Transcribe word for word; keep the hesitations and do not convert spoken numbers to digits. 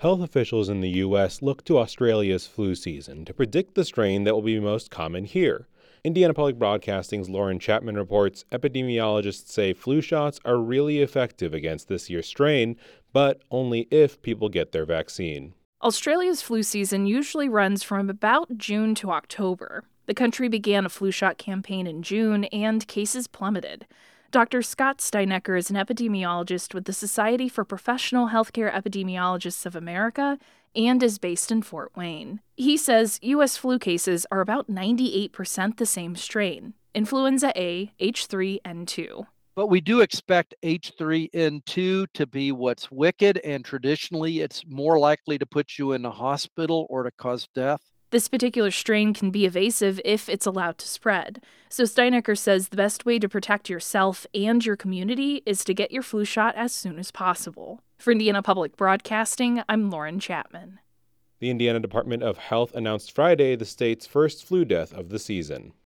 Health officials in the U S look to Australia's flu season to predict the strain that will be most common here. Indiana Public Broadcasting's Lauren Chapman reports epidemiologists say flu shots are really effective against this year's strain, but only if people get their vaccine. Australia's flu season usually runs from about June to October. The country began a flu shot campaign in June, and cases plummeted. Doctor Scott Steinecker is an epidemiologist with the Society for Professional Healthcare Epidemiologists of America and is based in Fort Wayne. He says U S flu cases are about ninety-eight percent the same strain, influenza A, H three N two. But we do expect H three N two to be what's wicked, and traditionally it's more likely to put you in a hospital or to cause death. This particular strain can be evasive if it's allowed to spread. So Steinecker says the best way to protect yourself and your community is to get your flu shot as soon as possible. For Indiana Public Broadcasting, I'm Lauren Chapman. The Indiana Department of Health announced Friday the state's first flu death of the season.